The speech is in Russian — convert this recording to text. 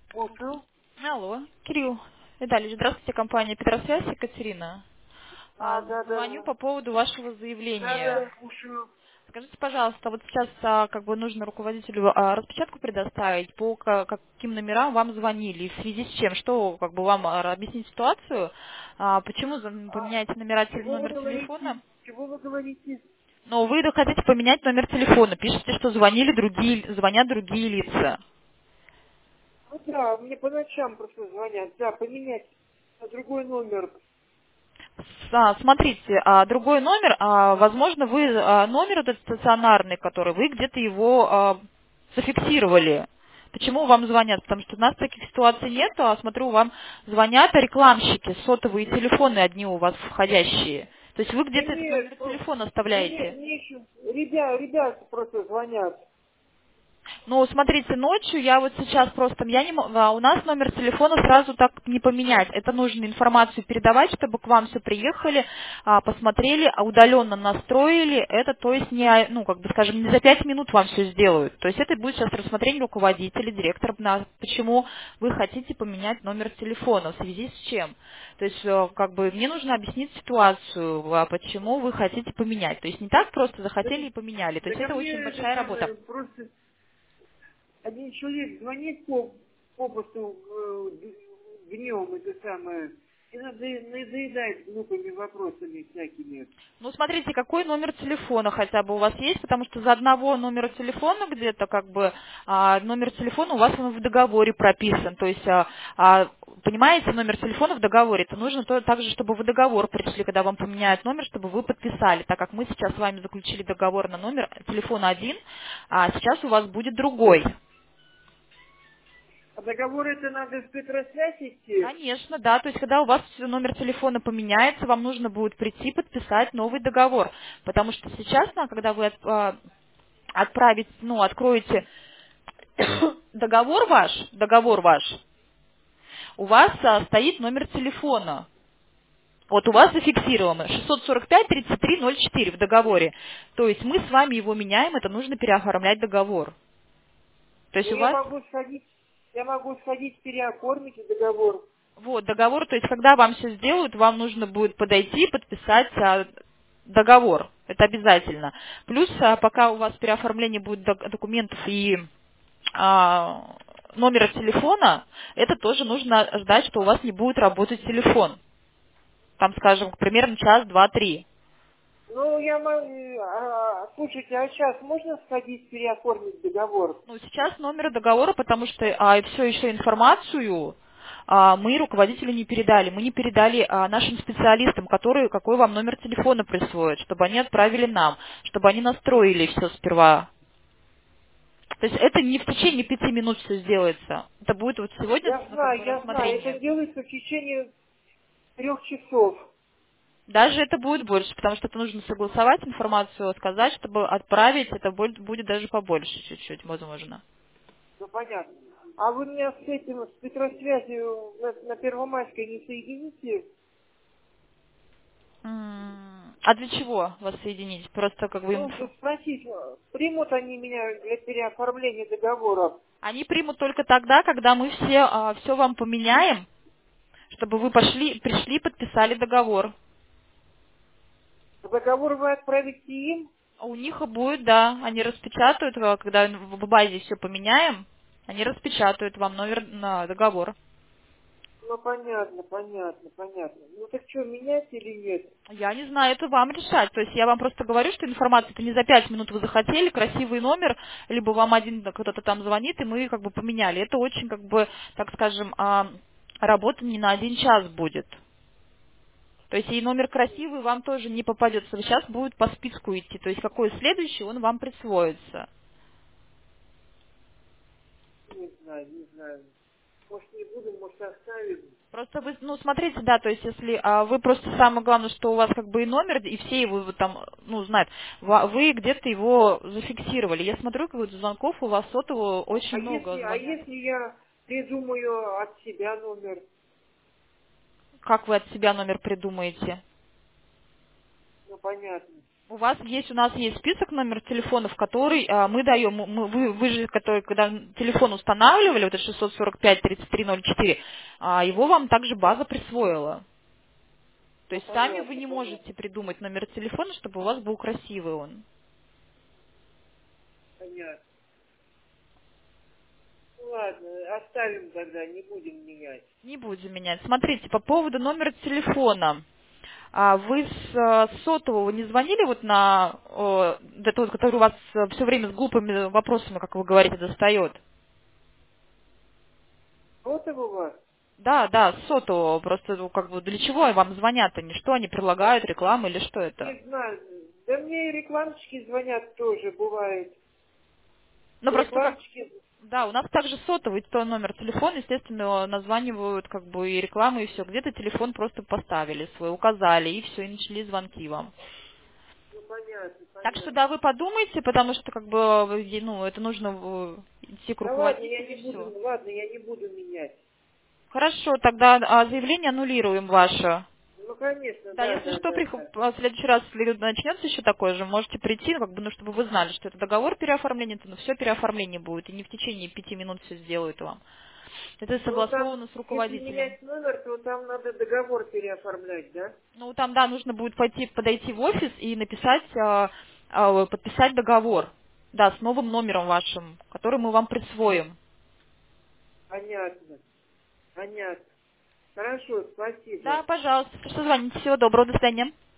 Слушаю. Алло, Кирилл. Виталий, здравствуйте, компания Петросвязь, Екатерина. Да, Звоню да. по поводу вашего Да, заявления. да, слушаю. Скажите, пожалуйста, вот сейчас как бы нужно руководителю распечатку предоставить, по каким номерам вам звонили, и в связи с чем, что как бы вам объяснить ситуацию, почему поменяете Чего вы номер телефона, говорите? Чего вы говорите? но вы хотите поменять номер телефона, пишете, что звонят другие лица. Ну да, мне по ночам просто звонят. Да, поменять на другой номер. Смотрите, другой номер, возможно, вы номер этот стационарный, который вы где-то его зафиксировали. Почему вам звонят? Потому что у нас таких ситуаций нет, а смотрю, вам звонят рекламщики, сотовые телефоны одни у вас входящие. То есть вы Да где-то этот номер нет, телефона мне, оставляете. мне еще ребята просто звонят. Ну, смотрите, ночью я вот сейчас просто, я не у нас номер телефона сразу так не поменять. Это нужно информацию передавать, чтобы к вам все приехали, посмотрели, удаленно настроили. Это, то есть, не, ну, как бы, скажем, не за 5 минут вам все сделают. То есть это будет сейчас рассмотрение руководителя, директора, почему вы хотите поменять номер телефона, в связи с чем. То есть, как бы, мне нужно объяснить ситуацию, почему вы хотите поменять. То есть не так просто Да, захотели и поменяли. То да есть ко это мне очень это большая работа. самое, просто один человек звонит попусту днем, это самое, и надоедает глупыми вопросами всякими. Ну, смотрите, какой номер телефона хотя бы у вас есть, потому что за одного номера телефона где-то как бы номер телефона у вас он в договоре прописан. То есть, понимаете, номер телефона в договоре. Это нужно также, чтобы в договор пришли, когда вам поменяют номер, чтобы вы подписали. Так как мы сейчас с вами заключили договор на номер телефона один, а сейчас у вас будет другой. А договор это надо в Петросвязь идти? Конечно, да. То есть, когда у вас номер телефона поменяется, вам нужно будет прийти подписать новый договор. Потому что сейчас, когда вы откроете договор ваш, у вас стоит номер телефона. Вот у вас зафиксировано 645-3304 в договоре. То есть мы с вами его меняем, это нужно переоформлять договор. То есть Ну, у вас я могу сходить переоформить договор. вот договор, то есть когда вам все сделают, вам нужно будет подойти и подписать договор. Это обязательно. Плюс, пока у вас переоформление будет документов и номера телефона, это тоже нужно ждать, что у вас не будет работать телефон. Там, скажем, примерно час, два, три. Ну, я могу... слушайте, а сейчас можно сходить переоформить договор? Ну, сейчас номер договора, потому что все еще информацию мы руководителю не передали. Мы не передали нашим специалистам, которые какой вам номер телефона присвоят, чтобы они отправили нам, чтобы они настроили все сперва. То есть это не в течение 5 минут все сделается. Это будет вот сегодня ну, как бы Я знаю. Это рассмотрение. делается в течение 3 часов. Даже это будет больше, потому что это нужно согласовать информацию, сказать, чтобы отправить, это будет даже побольше чуть-чуть, возможно. Ну, понятно. А вы меня с этим, с Петросвязью на Первомайской не соедините? А для чего вас соединить? Просто как бы Ну, спросить, примут они меня для переоформления договора? они примут только тогда, когда мы все вам поменяем, чтобы вы пришли, подписали договор. Договор вы отправите им? А у них и будет, да, они распечатают, когда в базе все поменяем, они распечатают вам номер на договор. Ну, понятно. Ну, так что, менять или нет? Я не знаю, это вам решать. То есть я вам просто говорю, что информация это не за 5 минут вы захотели, красивый номер, либо вам один кто-то там звонит, и мы как бы поменяли. Это очень, как бы, так скажем, работа не на 1 час будет. То есть и номер красивый вам тоже не попадется. Сейчас будет по списку идти. То есть какой следующий, он вам присвоится. Не знаю. Может, не буду, может, оставим. Просто вы, ну, смотрите, да, то есть если вы просто самое главное, что у вас как бы и номер, и все его вот там, ну, знают, вы где-то его зафиксировали. Я смотрю, как вот звонков у вас сотового очень много А звонят. если я придумаю от себя номер? Как вы от себя номер придумаете? Ну, понятно. У нас есть список номеров телефонов, который мы даем. Вы же, когда телефон устанавливали, вот это 645-3304, его вам также база присвоила. То Ну, есть сами вы понятно, не понятно. можете придумать номер телефона, чтобы у вас был красивый он. Понятно. Ну, ладно, оставим тогда, не будем менять. Не будем менять. Смотрите, по поводу номера телефона. Вы с сотового не звонили вот на этот, который у вас все время с глупыми вопросами, как вы говорите, достает? Вот это у вас? Да, с сотового. Просто как бы для чего вам звонят они? Что они предлагают, рекламу или что это? Не знаю. Да мне и рекламщики звонят тоже, бывает. Ну просто как. Рекламщики. Да, у нас также сотовый то номер телефона, естественно, названивают как бы и рекламу, и все. Где-то телефон просто поставили свой, указали, и все, и начали звонки вам. Ну, понятно, Так что понятно. да, вы подумайте, потому что как бы, ну, это нужно идти к Да ладно, руководителю и все. я не буду менять. Хорошо, тогда заявление аннулируем ваше. Ну, конечно, Да, да, если да, что, да, да. в следующий раз, если начнется еще такое же, можете прийти, ну, как бы, ну, чтобы вы знали, что это договор переоформления, то все переоформление будет, и не в течение 5 минут все сделают вам. Это Ну, там, согласовано с если руководителем. менять номер, то там надо договор переоформлять, да? Ну, там, да, нужно будет подойти в офис и написать, подписать договор, да, с новым номером вашим, который мы вам присвоим. Понятно, понятно. Хорошо, спасибо. Да, пожалуйста, что звоните. Всего доброго, до свидания.